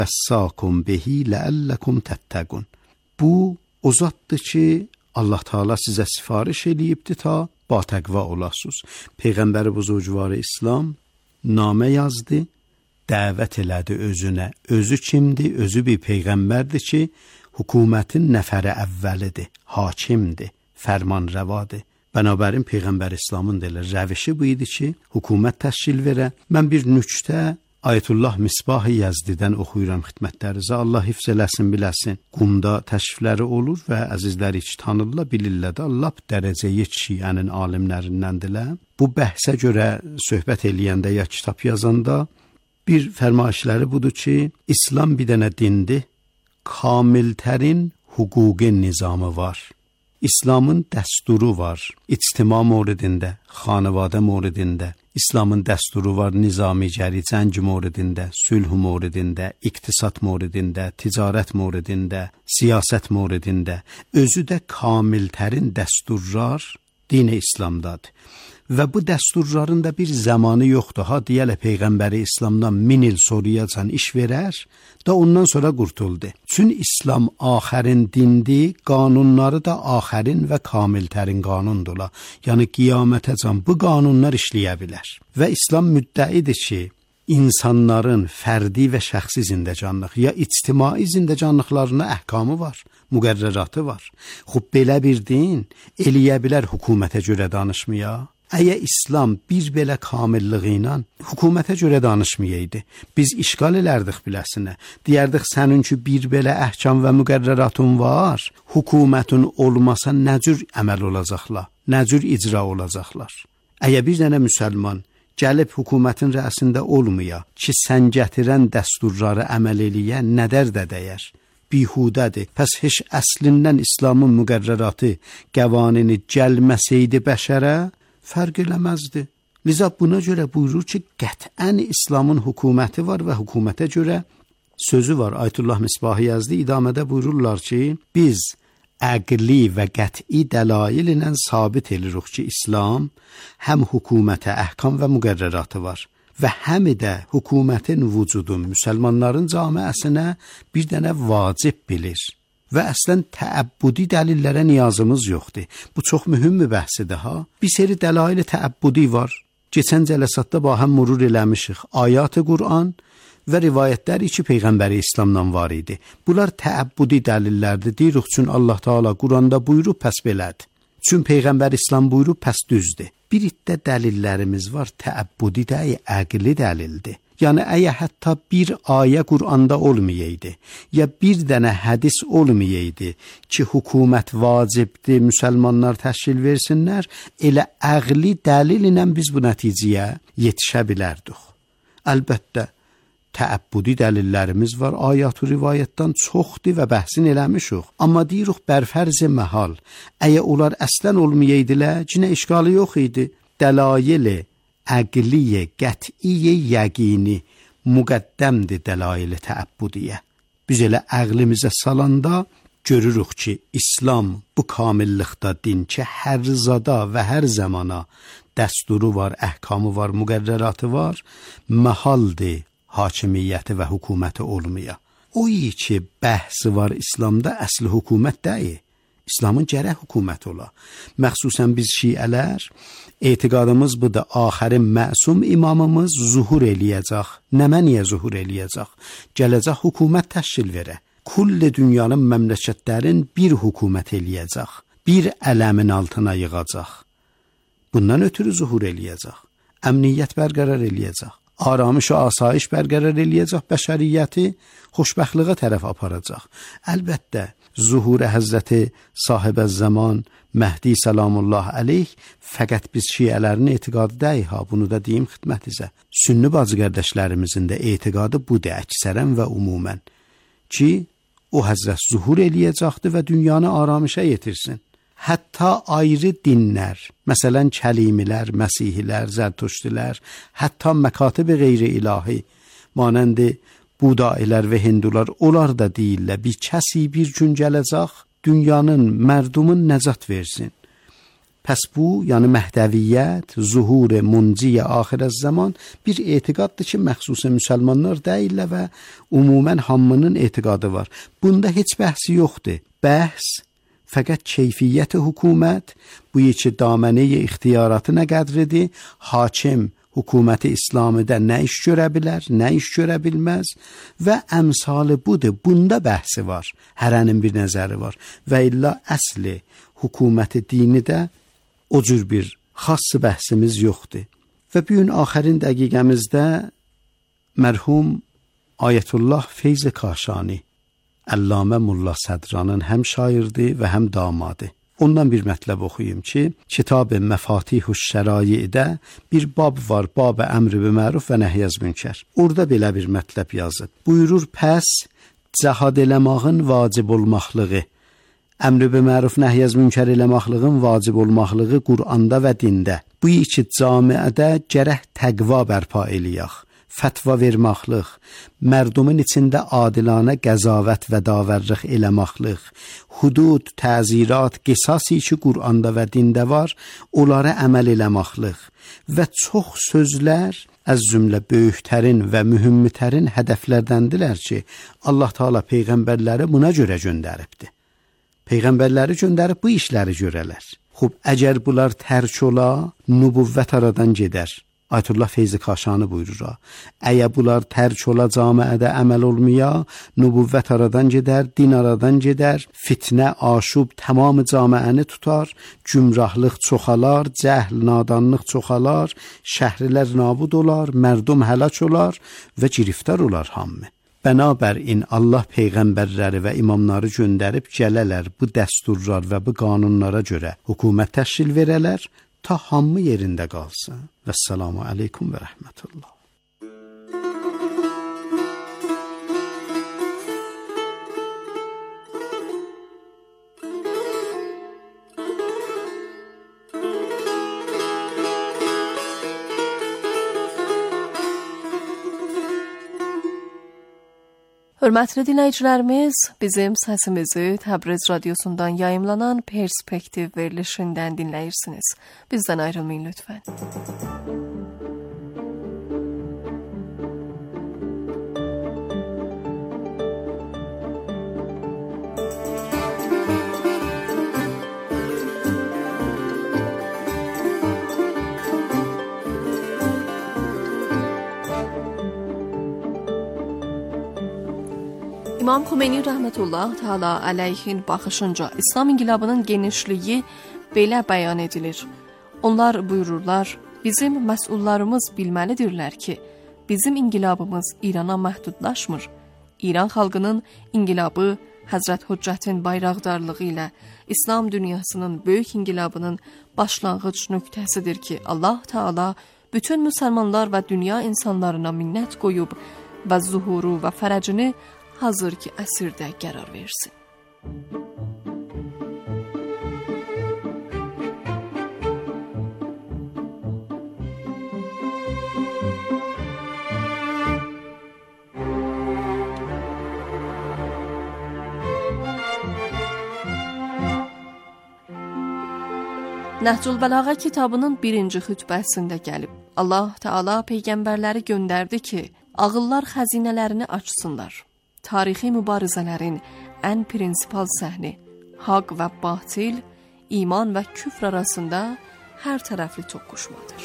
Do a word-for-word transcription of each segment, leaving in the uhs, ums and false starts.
vəssakum bihi ləəlləkum təttəqun. Bu o zatdır ki, Allah Teala sizə sifariş eləyibdi ta ba təqva olasınız. Peyğəmbər buzurgvarı İslam namə yazdı, dəvət elədi özünə. Özü kimdir? Özü bir peyğəmbərdir ki, hökumətin nəfəri əvvəlidir, hakimdir, fərmanrəvadır. Bənabərin Peyğəmbər İslamın da rəvişi bu idi ki, hökumət təşkil verə. Mən bir nüktə Ayətullah Misbah-ı Yazdidən oxuyuram xidmətlərinizə. Allah hifz eləsin, biləsin. Qumda təşrifləri olur və əzizləri hiç tanırlar, bilirlər də. Allah dərəcəyi şiənin alimlərindəndirlər. Bu bəhsə görə söhbət eləyəndə ya kitab yazanda bir fərmayişləri budur ki, İslam bir dənə dindir, kamiltərin hüquqi nizamı var. İslamın dəsturu var, ictima moridində, xanəvadə moridində. İslamın dəsturu var, nizami-gəri cəng moridində, sülh moridində, iqtisad moridində, ticarət moridində, siyasət moridində. Özü də kamiltərin dəsturlar din-i İslamdadır. Və bu dəsturların da bir zamanı yoxdur. Ha, deyələ Peyğəmbəri İslamdan min il soruyacan iş verər, da ondan sonra qurtuldu. Çün İslam axərin dindir, qanunları da axərin və kamiltərin qanundurlar. Yəni qiyamətəcan bu qanunlar işləyə bilər. Və İslam müddəidir ki, insanların fərdi və şəxsi zindəcanlıq ya ictimai zindəcanlıqlarına əhkamı var, müqərrəratı var. Xub belə bir din eləyə bilər hökumətə görə danışmaya. Əgər İslam bir belə kamilliği ilə hökumətə görə danışmayaydı, biz işgal elərdik biləsinə. Deyərdik sənin ki bir belə əhkam və müqərrəratın var, hökumətin olmasa nə cür əməl olacaqlar, nə cür icra olacaqlar. Əgər bir dənə müsəlman gəlib hökumətin rəisində olmaya ki, sən gətirən dəsturları əməl eləyə nədər də dəyər? Bihudədir. Pəs heç əslindən İslamın müqərrəratı, qəvanini gəlməsəydi bəşərə, fərq eləməzdi. Liza buna görə buyurur ki, qətən İslamın hökuməti var və hökumətə görə sözü var. Ayətullah Misbah-ı Yazdi idamədə buyururlar ki, biz əqli və qət'i dəlail ilə sabit edirik ki, İslam həm hökumətə əhkam və müqərrəratı var və həm də hökumətin vücudun müsəlmanların camiəsinə bir dənə vacib bilir. Və əslən təəbbüdi dəlillərə niyazımız yoxdur. Bu çox mühüm bir bəhsidir ha. Bir seri dəlail təəbbüdi var. Keçən cələsatda ba həm murur eləmişik. Ayat-ı Qur'an və rivayətlər iki Peyğəmbəri İslamdan var idi. Bunlar təəbbüdi dəlillərdir. Deyirik üçün Allah Teala Qur'anda buyurub pəs belədir. Çün Peyğəmbər İslam buyurub pəs düzdür. Bir iddə dəlillərimiz var, təəbbüdi dəyi, əqli dəlildir. Yəni əgər hətta bir ayə Qur'anda olmayaydı, ya bir dənə hədis olmayaydı ki, hökumət vacibdir, müsəlmanlar təşkil versinlər, elə əqli dəlil ilə biz bu nəticəyə yetişə bilərdik. Əlbəttə, təəbbüdi dəlillərimiz var, ayat-ı rivayətdən çoxdur və bəhsin eləmişik. Amma deyirik, bərfərz məhal, əgər onlar əslən olmayaydılar, cinə işgalı yox idi. Dəlayili, əqliyə, qət'iyə, yəqini müqəddəmdir dəlail-i təəbbudiyə. Biz elə əqlimizə salanda görürük ki, İslam bu kamillikdə din ki, hər zada və hər zamana dəsturu var, əhkamı var, müqərrəratı var, məhaldir hakimiyyəti və hökuməti olmaya. O iyi ki, bəhsi var İslamda, əsli hökumət deyil. İslamın gərək hökumət ola. Məxsusən biz şiələr, etiqadımız bu da axərin məsum imamımız zuhur eləyəcək. Nəmə niyə zuhur eləyəcək? Gələcək hökumət təşkil verə. Kulli dünyanın məmləkətlərin bir hökumət eləyəcək. Bir ələmin altına yığacaq. Bundan ötürü zuhur eləyəcək. Əmniyyət bərqərar eləyəcək. Aramış və asayiş bərqərar eləyəcək. Bəşəriyyəti xoşbəxtliyə tərəf aparacaq. Əlbəttə, zuhur Həzrəti Sahibə Zaman Məhdi Səlamullah əleyh fəqət biz şiələrin etiqadı deyil ha, bunu da deyim xidmətinizə. Sünni bacı qardaşlarımızın da etiqadı budur əksərən və umumən ki, o Həzrət zuhur eləyəcəkdir və dünyanı aramışa yetirsin. Hətta ayrı dinlər, məsələn kəlimilər, məsihilər, zərtuşdilər, hətta məkatib qeyri ilahi, manəndi Budayilər və Hindular, onlar da deyirlər, bir kəsi bir gün gələcək, dünyanın, mərdumun nəcat versin. Pəs bu, yəni məhdəviyyət, zuhur munci axir zaman bir etiqaddır ki, məxsusən müsəlmanlar deyillər və ümumən hamının etiqadı var. Bunda heç bəhsi yoxdur. Bəhs fəqət keyfiyyət hökumət, bu iki daməneyi ixtiyaratı nə qədridir, hakim hökuməti İslamidə nə iş görə bilər, nə iş görə bilməz və əmsalı budur. Bunda bəhsi var, hərənin bir nəzəri var və illa əsli hökuməti dini də o cür bir xas bəhsimiz yoxdur. Və bu gün axərin dəqiqəmizdə mərhum Ayətullah Feyz Kaşani, Əllamə Molla Sədranın həm şairdir və həm damadı. Ondan bir mətləb oxuyum ki, Kitab-ı Məfatihüş Şəraidə bir bab var, Bab-ı Əmr bil Məruf və Nəhy əz Münkər. Orada belə bir mətləb yazıb. Buyurur, pəs cəhad eləmağın vacib olmaqlığı, əmr bil məruf nəhy əz münkər eləmaqlığın vacib olmaqlığı Quranda və dində. Bu iki camiədə gərək təqva bərpa eləyək, fətva vermaqlıq, mərdumun içində adilanə qəzavət və davərlıq eləmaqlıq, hudud, təzirat, qisasi ki Quranda və dində var, onlara əməl eləmaqlıq və çox sözlər az cümlə böyüklərin və mühümmitlərin hədəflərdəndirlər ki, Allah Taala peyğəmbərləri buna görə göndəribdir. Peyğəmbərləri göndərib bu işləri görələr. Xub, əgər bunlar tərk ola, nübüvvət aradan gedər. Ayətullah Feyz Kaşani buyurur. Əgər bunlar tərk ola, camiədə əməl olmaya, nübüvvət aradan gedər, din aradan gedər, fitnə, aşub tamamı camiəni tutar, gümrahlıq çoxalar, cəhl, nadanlıq çoxalar, şəhrilər nabud olar, mərdum həlak olar və giriftar olar hamı. Bənabərin Allah peyğəmbərləri və imamları göndərib gələlər bu dəsturlar və bu qanunlara görə hökumət təşkil verələr ta hamı yerində qalsın. Vəssalamu aleykum və rəhmətullah. Hörmətli dinləyicilərimiz, bizim səsimizi Təbriz radiosundan yayımlanan Perspektiv verilişindən dinləyirsiniz. Bizdən ayrılmayın lütfən. İmam Xomeyni rəhmətullah Teala əleyhin baxışınca İslam inqilabının genişliyi belə bəyan edilir. Onlar buyururlar, bizim məsullarımız bilməlidirlər ki, bizim inqilabımız İrana məhdudlaşmır. İran xalqının inqilabı Həzrət Hüccətin bayraqdarlığı ilə İslam dünyasının böyük inqilabının başlanğıc nöqtəsidir ki, Allah Teala bütün müsəlmanlar və dünya insanlarına minnət qoyub və zuhuru və fərəcini hazır ki əsirdə qərar versin. Nəhcül Bəlağə kitabının birinci xütbəsində gəlib, Allah Teala peyğəmbərləri göndərdi ki, ağıllar xəzinələrini açsınlar. Tarixi mübarizələrin ən prinsipal səhni, haqq və batil, iman və küfr arasında hər tərəfli toqquşmadır.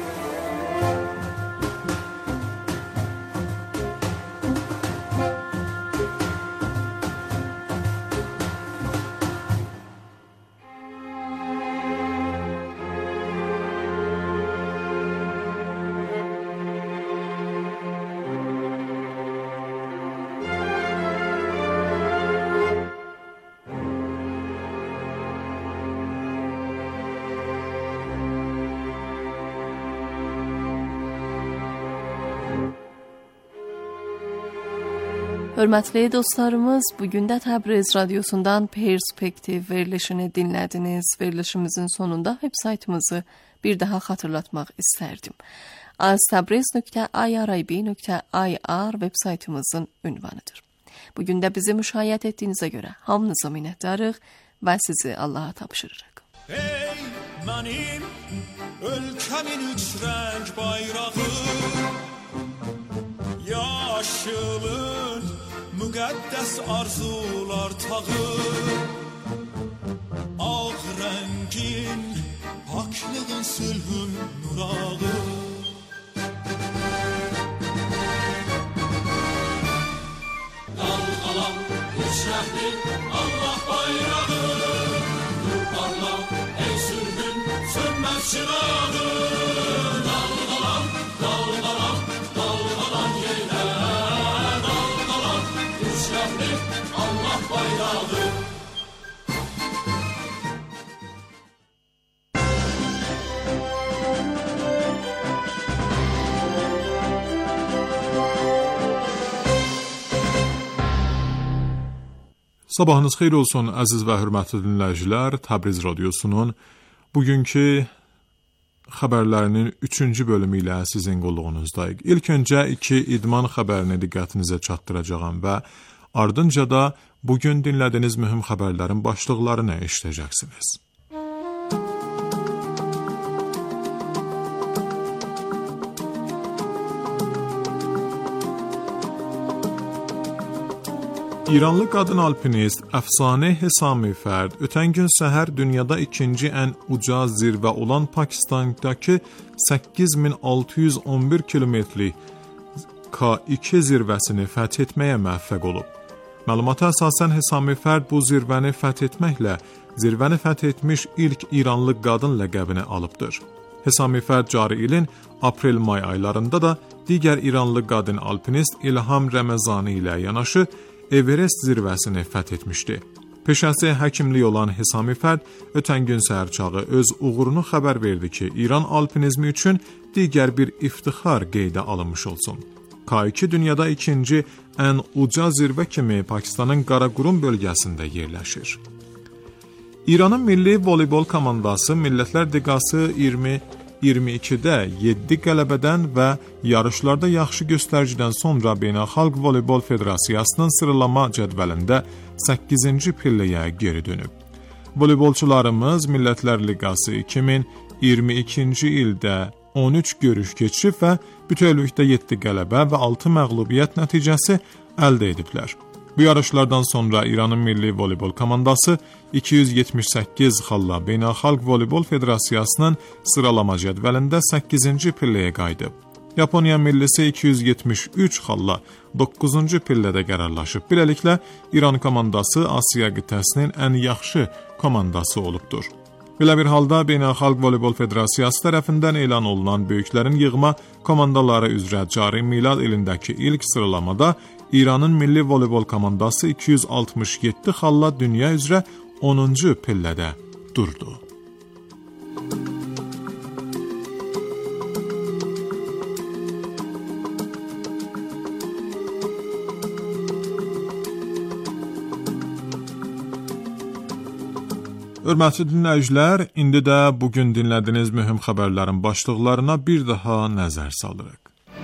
Hörmətli dostlarımız, bugün də Təbriz radiosundan Perspektiv verilişini dinlədiniz. Verilişimizin sonunda web saytımızı bir daha xatırlatmaq istərdim. aztabriz nöqtə irib nöqtə ir web saytımızın ünvanıdır. Bugün də bizi müşahidə etdiyinizə görə hamınıza minnətdarıq və sizi Allaha tapşırırıq. Hey! Mənim ölkəmin üç rəng bayrağı, yaşılın müqəddəs arzular tağı, ağ rəngin paklığın sülhün nurağı. Dalğalan üç rəngli Allah bayrağı, nur parla ey sülhün sönməz çırağı. Dalğalan, dalğalan, dalğalan yeylə, dalğalan üç rəngli Allah bayrağı. Sabahınız xeyir olsun əziz və hörmətli dinləyicilər. Təbriz radiosunun bugünkü xəbərlərinin üçüncü bölümü ilə sizin qulluğunuzdayıq. İlk öncə iki idman xəbərini diqqətinizə çatdıracağam və ardınca da bugün dinlədiyiniz mühüm xəbərlərin başlıqlarını eşidəcəksiniz. İranlı qadın alpinist əfsanə Hesami Fərd ötən gün səhər dünyada ikinci ən uca zirvə olan Pakistandakı səkkiz min altı yüz on bir kilometrlik K iki zirvəsini fəth etməyə müvəffəq olub. Məlumata əsasən Hesami Fərd bu zirvəni fəth etməklə zirvəni fəth etmiş ilk İranlı qadın ləqəbini alıbdır. Hesami Fərd cari ilin aprel-may aylarında da digər İranlı qadın alpinist İlham Rəməzani ilə yanaşı Everest zirvəsini fəth etmişdi. Peşəsi həkimlik olan Hesami Fərd ötən gün səhər çağı öz uğurunu xəbər verdi ki, İran alpinizmi üçün digər bir iftixar qeydə alınmış olsun. K iki dünyada ikinci ən uca zirvə kimi Pakistanın Qaraqurun bölgəsində yerləşir. İranın milli voleybol komandası Millətlər Liqası iyirmi iyirmi ikidə yeddi qələbədən və yarışlarda yaxşı göstəricidən sonra Beynəlxalq Voleybol Federasiyasının sıralama cədvəlində səkkizinci pilləyə geri dönüb. Voleybolçularımız Millətlər Liqası iki min iyirmi ikinci ildə on üç görüş keçirib və bütövlükdə yeddi qələbə və altı məğlubiyyət nəticəsi əldə ediblər. Bu yarışlardan sonra İranın milli voleybol komandası iki yüz yetmiş səkkiz xalla Beynəlxalq Voleybol Federasiyasının sıralama cədvəlində səkkizinci pilləyə qayıdıb. Yaponiya millisi iki yüz yetmiş üç xalla doqquzuncu pillədə qərarlaşıb. Beləliklə, İran komandası Asiya qitəsinin ən yaxşı komandası olubdur. Belə bir halda Beynəlxalq Voleybol Federasiyası tərəfindən elan olunan böyüklərin yığma komandaları üzrə cari milad ilindəki ilk sıralamada İranın milli voleybol komandası iki yüz altmış yeddi xalla dünya üzrə onuncu pillədə durdu. Hörmətli dinləyicilər, indi də bugün dinlədiyiniz mühüm xəbərlərin başlıqlarına bir daha nəzər salırıq.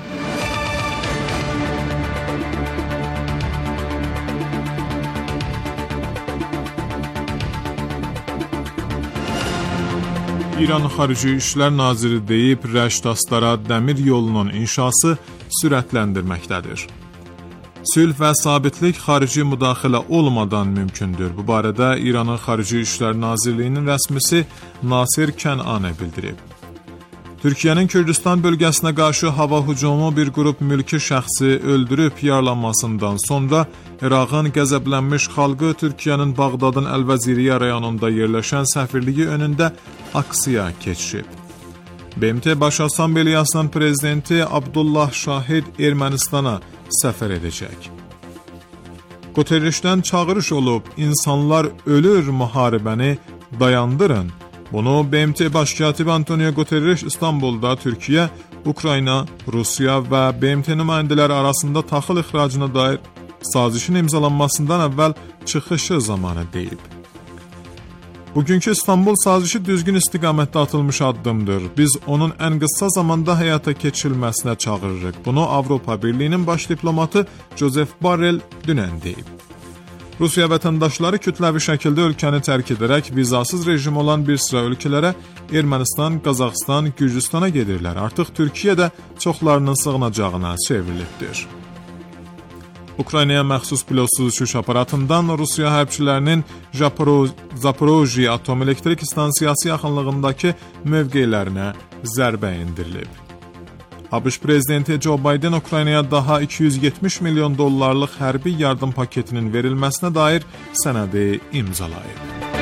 İran Xarici İşlər Naziri deyib, Rəşdastara dəmir yolunun inşası sürətləndirməkdədir. Sülh və sabitlik xarici müdaxilə olmadan mümkündür. Bu barədə İranın Xarici İşlər Nazirliyinin rəsmisi Nasir Kənani bildirib. Türkiyənin Kürdistan bölgəsinə qarşı hava hücumu bir qrup mülki şəxsi öldürüb yaralanmasından sonra İraqın qəzəblənmiş xalqı Türkiyənin Bağdadın Əl-Vəziriyyə rayonunda yerləşən səfirliyi önündə aksiya keçirib. B M T Baş Assambleyasının prezidenti Abdullah Şahid Ermənistana səfər edəcək. Guterreşdən çağırış olub, insanlar ölür müharibəni dayandırın. Bunu B M T Baş katibi Antonio Guterres İstanbulda Türkiyə, Ukrayna, Rusiya və B M T nümayəndələri arasında taxıl ixracına dair sazişin imzalanmasından əvvəl çıxışı zamanı deyib. Bugünkü İstanbul sazişi düzgün istiqamətdə atılmış addımdır. Biz onun ən qısa zamanda həyata keçirilməsinə çağırırıq. Bunu Avropa Birliyinin baş diplomatı Joseph Borrell dünən deyib. Rusiya vətəndaşları kütləvi şəkildə ölkəni tərk edərək vizasız rejim olan bir sıra ölkələrə Ermənistan, Qazaxıstan, Gürcüstana gedirlər. Artıq Türkiyə də çoxlarının sığınacağına çevrilibdir. Ukraynaya məxsus pilotsuz uçuş aparatından Rusiya hərbçilərinin Zaporojye atom elektrik stansiyası yaxınlığındakı mövqelərinə zərbə endirilib. ABŞ prezidenti Joe Biden Ukraynaya daha iki yüz yetmiş milyon dollarlıq hərbi yardım paketinin verilməsinə dair sənədi imzalayıb.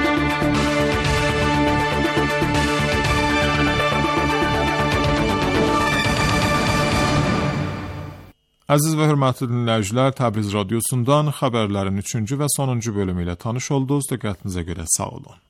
Əziz və hörmətli dinləyicilər, Təbriz radiosundan xəbərlərin üçüncü və sonuncu bölümü ilə tanış oldunuz. Diqqətinizə görə sağ olun.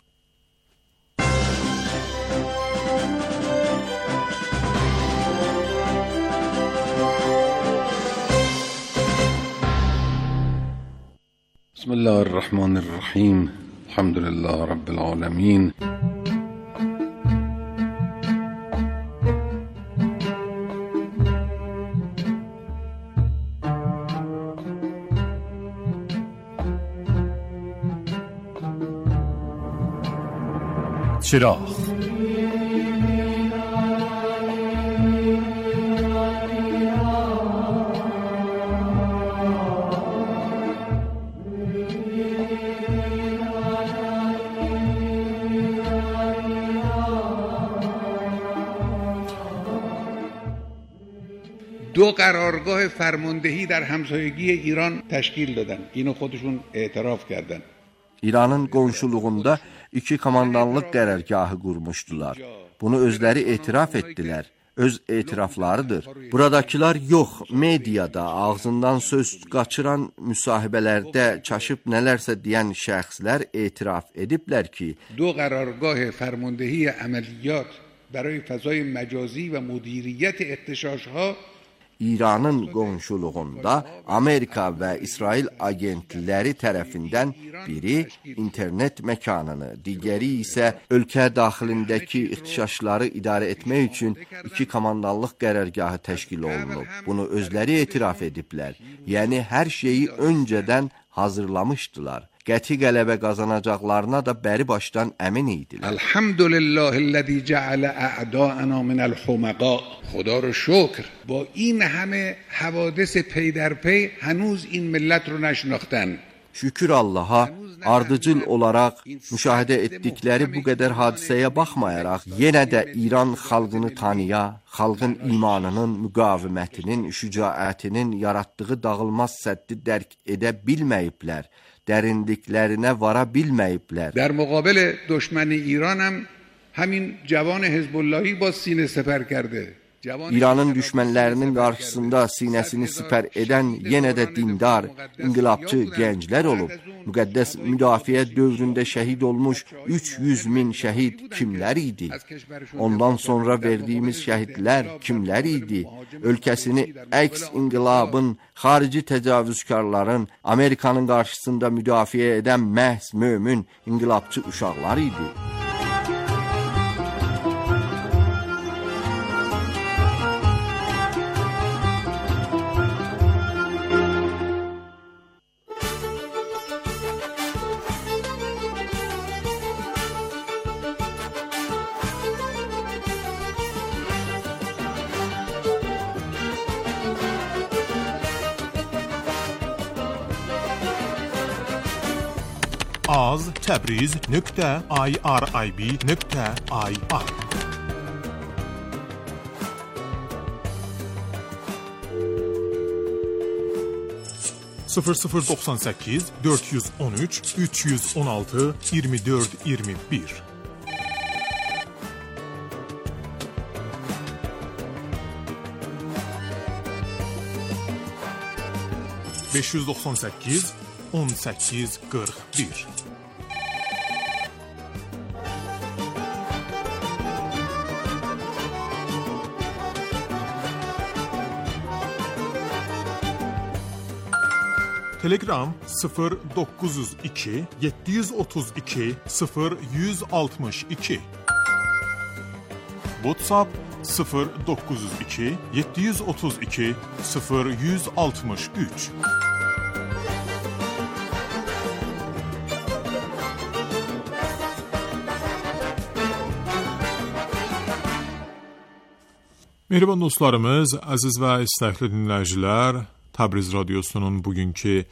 Bismillahirrahmanirrahim. Elhamdülillah Rabbil alemin. چراغ دو قرارگاه فرماندهی در همسایگی ایران تشکیل دادن. اینو خودشون اعتراف کردن. İranın qonşuluğunda iki komandanlıq qərargahı qurmuşdular. Bunu özləri etiraf etdilər. Öz etiraflarıdır. Buradakılar yox, mediada ağzından söz qaçıran müsahibələrdə çaşıb nələrsə deyən şəxslər etiraf ediblər ki, دو قرارگاه فرماندهی عملیات برای فضای مجازی و مدیریت اغتشاش‌ها İranın qonşuluğunda Amerika və İsrail agentləri tərəfindən biri internet məkanını, digəri isə ölkə daxilindəki ixtişaşları idarə etmək üçün iki komandanlıq qərargahı təşkil olunub. Bunu özləri etiraf ediblər. Yəni hər şeyi öncədən hazırlamışdılar. Qəti qələbə qazanacaqlarına da bəri başdan əmin idilər. Elhamdülillahillezî ceale a'dâena minel humaqâ. خدا رو شکر با این همه حوادث pey در pey هنوز این millet رو نشناختن. Şükür Allaha, ardıcıl olaraq müşahidə etdikləri bu qədər hadisəyə baxmayaraq, yenə də İran xalqını tanıya, xalqın imanının, müqavimətinin, şücaətinin yaratdığı dağılmaz səddi dərk edə bilməyiblər, dərinliklərinə vara bilməyiblər. در مقابل دشمن ایران هم همین جوان حزب اللهی با سینه سپر کرده. İranın düşmənlərinin qarşısında sinəsini sipər edən yenə də dindar, inqilabçı gənclər olub. Müqəddəs müdafiə dövründə şəhid olmuş üç yüz min şəhid kimlər idi? Ondan sonra verdiyimiz şəhidlər kimlər idi? Ölkəsini əks inqilabın, xarici təcavüzkarların, Amerikanın qarşısında müdafiə edən məhz mömin inqilabçı uşaqlar idi. az təbriz nöqtə irib nöqtə ir sıfır sıfır doxsan səkkiz dörd yüz on üç üç yüz on altı iyirmi dörd iyirmi bir beş yüz doxsan səkkiz on səkkiz qırx bir Telegram sıfır doqquz yüz iki yeddi yüz otuz iki sıfır yüz altmış iki WhatsApp sıfır doqquz yüz iki yeddi yüz otuz iki sıfır yüz altmış üç Mehriban dostlarımız, əziz və istəkli dinləyicilər, Təbriz Radiosunun bugünkü